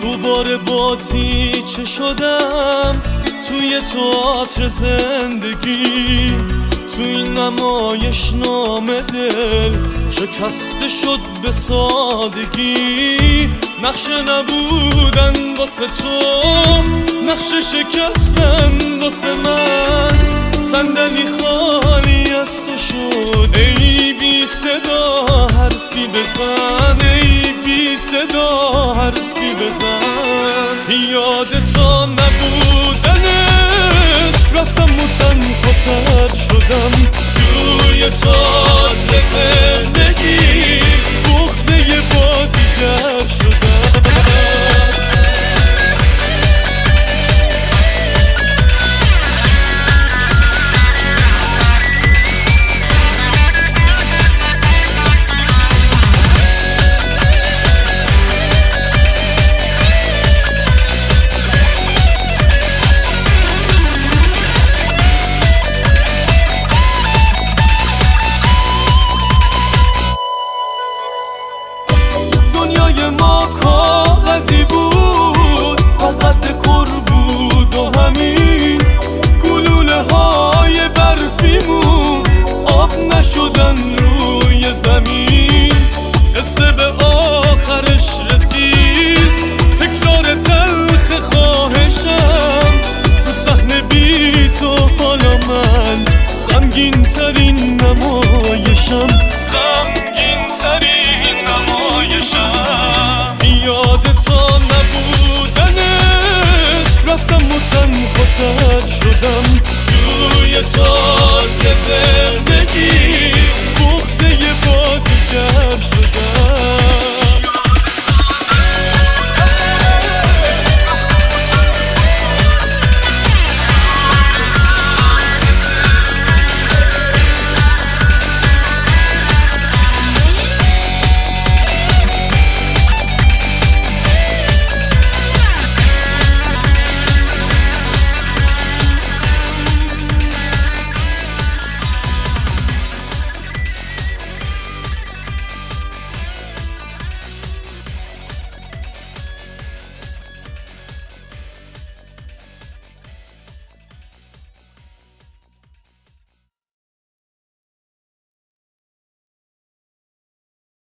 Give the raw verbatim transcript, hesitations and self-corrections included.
تو بار بازی چه شدم توی تئاتر زندگی، تو این نمایش نامه دل شکسته شد به سادگی. نقشه نبودن واسه تو، نقشه شکستن واسه من، صندلی خالی از تو شد. ای بی صدا حرفی بزن، ای بی صدا حرفی بزن. یاد تا نبودنت رفتم و تنها تر شدم توی تئاتر زندگی. بغضه بازی